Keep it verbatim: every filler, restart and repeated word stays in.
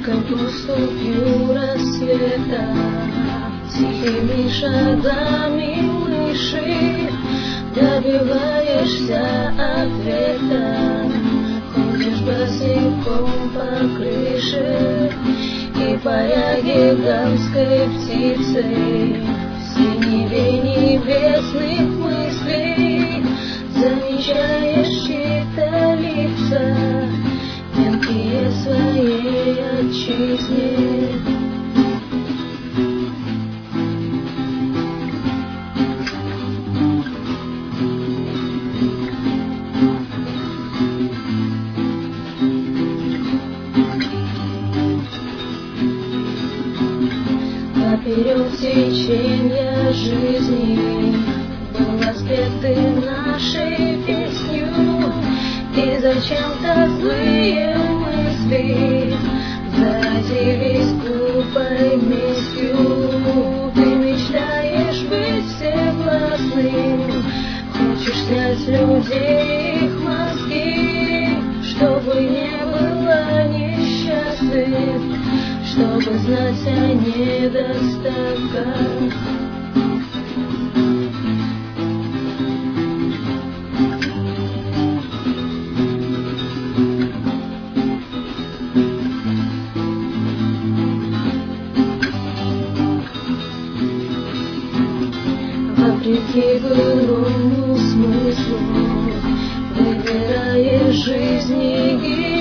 как поступью рассвета, тихими шагами мыши добиваешься ответа. Ходишь босиком по крыше и паря гигантской птицей в синеве небесных мыслей замечаешь чьи-то лица, мелкие своей отчизне. Поперек течения жизни был воспет ты нашей песнью, и зачем-то злые мысли заразились глупой местью. Ты мечтаешь быть всевластным, хочешь снять с людей их маски, чтобы не было несчастных, чтобы знать о недостатках. Вопреки былому смыслу выбираешь жизни гибель.